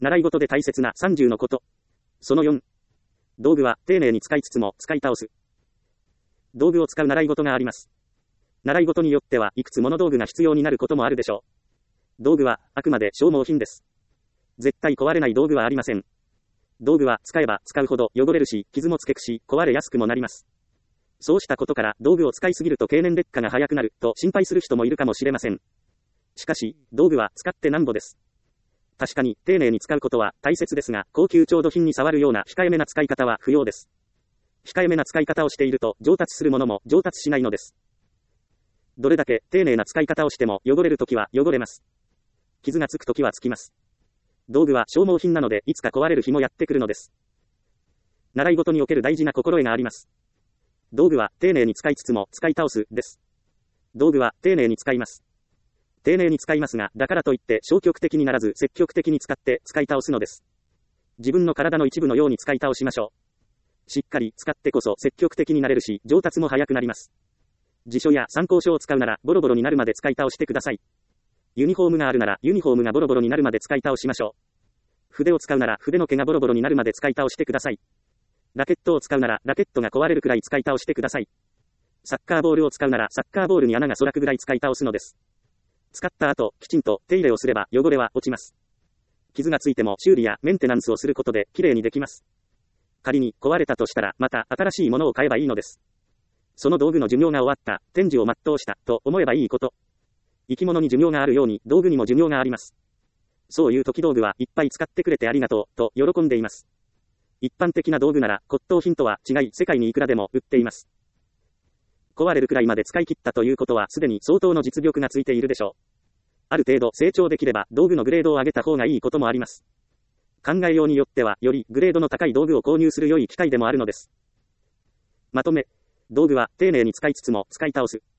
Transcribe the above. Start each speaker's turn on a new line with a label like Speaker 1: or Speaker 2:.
Speaker 1: 習い事で大切な30のこと。その4。道具は丁寧に使いつつも使い倒す。道具を使う習い事があります。習い事によってはいくつもの道具が必要になることもあるでしょう。道具はあくまで消耗品です。絶対壊れない道具はありません。道具は使えば使うほど汚れるし、傷もつけくし、壊れやすくもなります。そうしたことから道具を使いすぎると経年劣化が早くなると心配する人もいるかもしれません。しかし、道具は使ってなんぼです。確かに丁寧に使うことは大切ですが、高級調度品に触るような控えめな使い方は不要です。控えめな使い方をしていると上達するものも上達しないのです。どれだけ丁寧な使い方をしても汚れるときは汚れます。傷がつくときはつきます。道具は消耗品なのでいつか壊れる日もやってくるのです。習い事における大事な心得があります。道具は丁寧に使いつつも使い倒すです。道具は丁寧に使います。丁寧に使いますが、だからといって消極的にならず積極的に使って使い倒すのです。自分の体の一部のように使い倒しましょう。しっかり使ってこそ積極的になれるし、上達も早くなります。辞書や参考書を使うならボロボロになるまで使い倒してください。ユニフォームがあるならユニフォームがボロボロになるまで使い倒しましょう。筆を使うなら筆の毛がボロボロになるまで使い倒してください。ラケットを使うならラケットが壊れるくらい使い倒してください。サッカーボールを使うならサッカーボールに穴が開くぐらい使い倒すのです。使った後、きちんと手入れをすれば汚れは落ちます。傷がついても修理やメンテナンスをすることできれいにできます。仮に壊れたとしたらまた新しいものを買えばいいのです。その道具の寿命が終わった、天寿を全うしたと思えばいいこと。生き物に寿命があるように道具にも寿命があります。そういう時道具はいっぱい使ってくれてありがとうと喜んでいます。一般的な道具なら骨董品とは違い世界にいくらでも売っています。壊れるくらいまで使い切ったということはすでに相当の実力がついているでしょう。ある程度成長できれば道具のグレードを上げた方がいいこともあります。考えようによってはよりグレードの高い道具を購入する良い機会でもあるのです。まとめ、道具は丁寧に使いつつも使い倒す。